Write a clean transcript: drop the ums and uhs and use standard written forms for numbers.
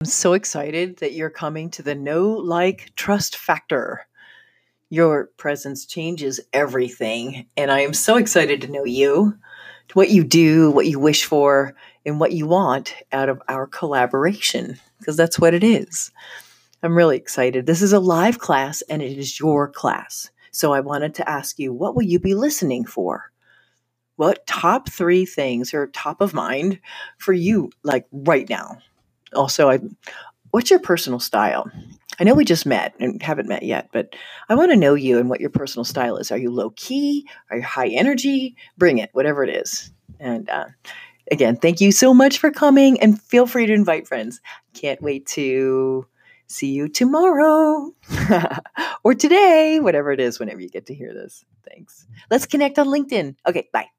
so excited that you're coming to the Know Like Trust Factor. Your presence changes everything, and I am so excited to know you, what you do, what you wish for, and what you want out of our collaboration, because that's what it is. I'm really excited. This is a live class, and it is your class. So I wanted to ask you, what will you be listening for? What top 3 things are top of mind for you, like right now? Also, what's your personal style? I know we just met and haven't met yet, but I want to know you and what your personal style is. Are you low key? Are you high energy? Bring it, whatever it is. And again, thank you so much for coming, and feel free to invite friends. Can't wait to see you tomorrow or today, whatever it is, whenever you get to hear this. Thanks. Let's connect on LinkedIn. Okay, bye.